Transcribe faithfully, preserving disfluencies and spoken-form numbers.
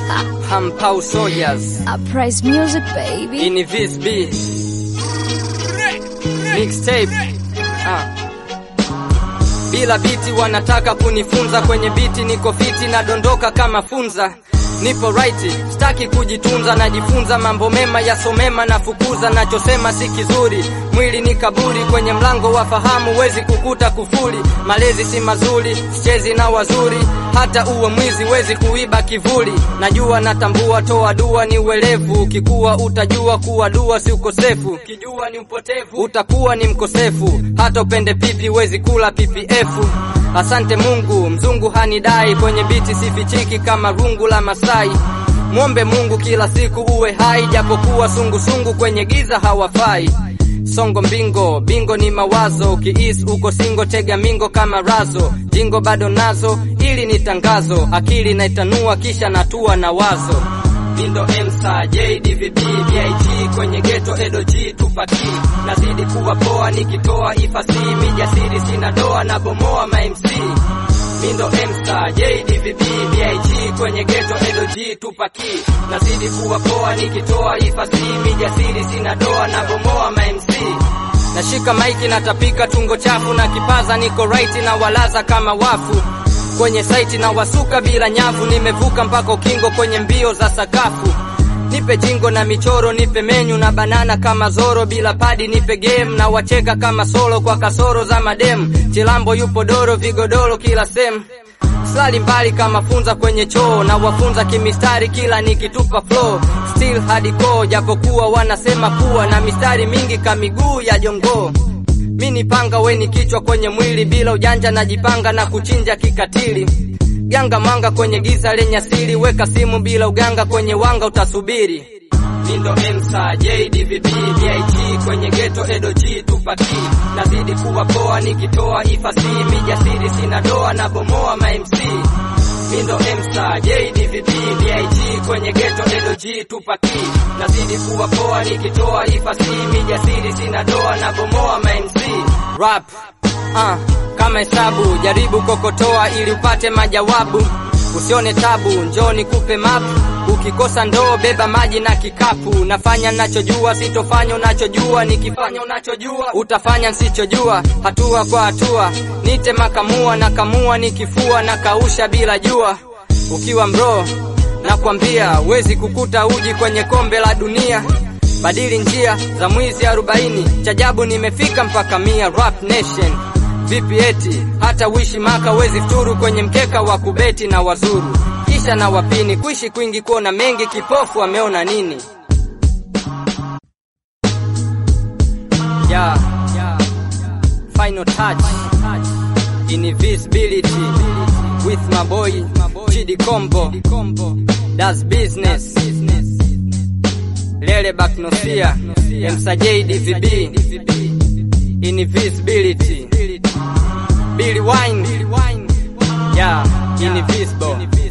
Hampau Soldiers. I praise music, baby. In this beat. Mixtape. Ah. Bila biti wanataka kunifunza, kwenye biti niko fiti na dondoka kama funza. Nipo right, staki kujitunza, najifunza mambo mema yasomema, nafukuza nachosema si kizuri. Mwili ni kaburi, kwenye mlango wa fahamu wezi kukuta kufuli. Malezi si mazuri, sichezi na wazuri, hata uwe mwizi wezi kuiba kivuli. Najua natambua, toa dua ni uelevu, ukikuwa utajua kuwa dua si ukosefu. Kijua ni upotevu, utakuwa ni mkosefu, hata upende pipi wezi kula P P F. Asante Mungu, mzungu hanidai, kwenye biti sifichiki kama rungu la Masai. Muombe Mungu kila siku uwe hai, japokuwa sungu sungu kwenye giza hawafai. Songo mbingo, bingo ni mawazo, kiis uko singo tega mingo kama razo. Jingo bado nazo, ili ni tangazo, akili naitanua kisha natua na wazo. Mindo Emsa, J D V B, B I G, kwenye ghetto Edo G, tupaki. Nazidi kuwa poa nikitoa ifasi, mijasiri sina doa na bomoa ma M C. Mindo Emsa, J D V B, B I G, kwenye ghetto Edo G, tupaki. Nazidi kuwa poa nikitoa ifasi, mijasiri sina doa na bomoa ma M C. Nashika maiki natapika tungo chafu, na kipaza niko right na walaza kama wafu. Kwenye site na wasuka bila nyavu, nimevuka mpaka ukingo kwenye mbio za sakafu. Nipe jingo na michoro, nipe menyu na banana kama Zoro, bila padi nipe game na wacheka kama solo kwa kasoro za madem. Chilambo yupo doro, vigodoro kila sem. Slali mbali kama funza kwenye choo, na wafunza kimistari kila nikitupa flow. Still hardcore, japokuwa wanasema kuwa na mistari mingi kamiguu ya jongo. Mini panga weni kichwa kwenye mwili, bila ujanja najipanga na kuchinja kikatili. Ganga mwanga kwenye giza lenye asili, weka simu bila uganga kwenye wanga utasubiri. Mindo Emsa, J D V B, B I G, kwenye ghetto Edo G, tupaki. Nazidi kuwa poa nikitoa ifasi, mijasiri sina doa na bomoa ma M C. Mindo Emsa, J D V B, B I G, kwenye ghetto Edo G, tupaki. Nazidi kuwa poa nikitoa ifasi, mijasiri sina doa na bomoa ma M C. Rap, ah, kama hesabu, jaribu kokotoa ili upate majawabu. Usione tabu, njoo nikupe map. Ukikosa ndoo beba maji na kikapu. Nafanya nachojua, sitofanya unachojua. Nikifanya unachojua, utafanya nsichojua. Hatua kwa hatua, nite makamua na kamua nikifua na kausha bila jua. Ukiwa mro, nakwambia wezi kukuta uji kwenye kombe la dunia. Badili njia za mwizi arobaini, chajabu nimefika mpaka mia. Rap Nation, vipi eti hata wishi maka wezi futuru kwenye mkeka wa kubeti na wazuru. Kisha na wapini, kuishi kwingi kuona mengi, kipofu ameona nini. Yeah, yeah. Final touch, invisibility with my boy Chidi Combo. That's business. Lele Baknosia, Emsa J D V B, invisibility. Billy Wine, yeah, invisible.